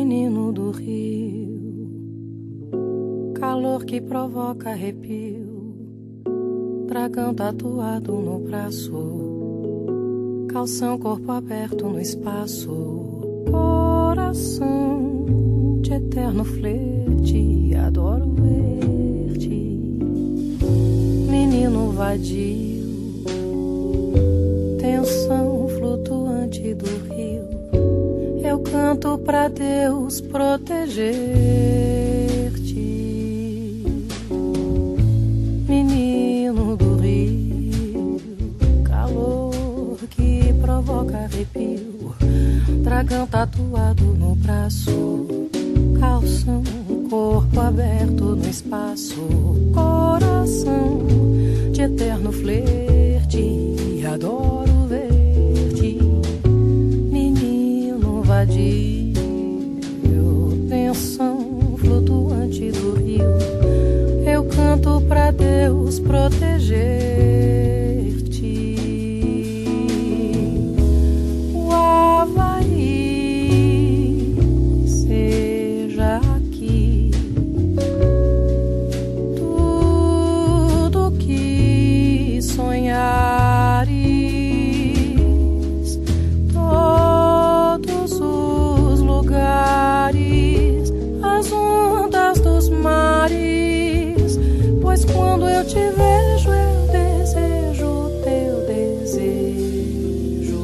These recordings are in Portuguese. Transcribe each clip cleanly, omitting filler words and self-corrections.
menino do rio, calor que provoca arrepio, dragão tatuado no braço, calção, corpo aberto no espaço, coração de eterno flerte, adoro ver-te, menino vadio, tensão flutuante do rio. Eu canto pra Deus proteger-te, menino do rio, calor que provoca arrepio, dragão tatuado no braço, calção, corpo aberto no espaço, coração de eterno flerte, adoro ver-te, menino vadio, tensão flutuante do rio. Eu canto pra Deus proteger-te. O Havaí seja aqui tudo que sonhares, todos os lugares, as ondas dos mares, pois quando eu te vejo eu desejo o teu desejo,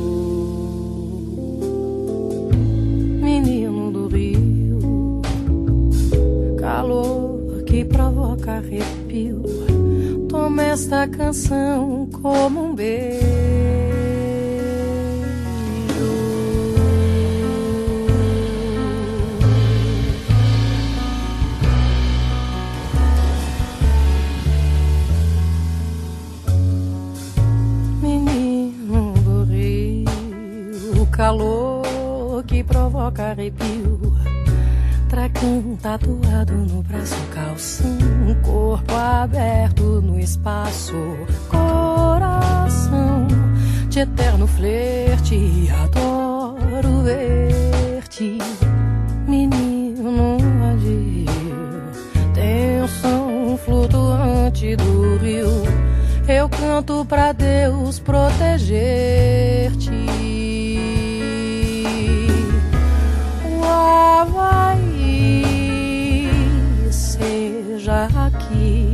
menino do rio, calor que provoca arrepio. Toma esta canção como um beijo. Menino do rio, calor que provoca arrepio, dragão tatuado no braço, calção, corpo aberto no espaço, coração de eterno flerte, adoro ver-te, menino vadio, tensão flutuante do rio. Eu canto pra Deus proteger-te. O Havaí seja aqui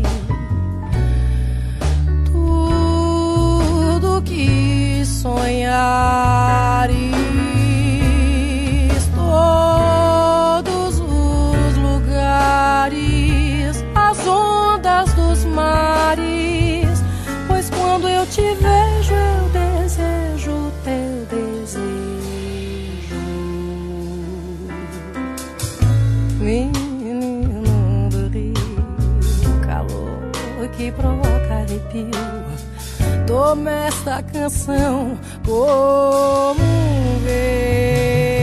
tudo que sonhares, todos os lugares, as ondas dos mares, pois quando eu te vejo eu desejo o teu desejo, menino do rio, calor que provoca arrepio. Toma esta canção como um beijo.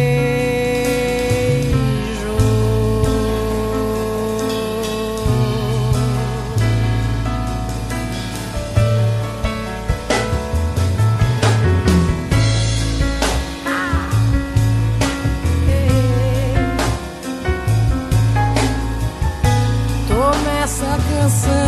Toma essa canção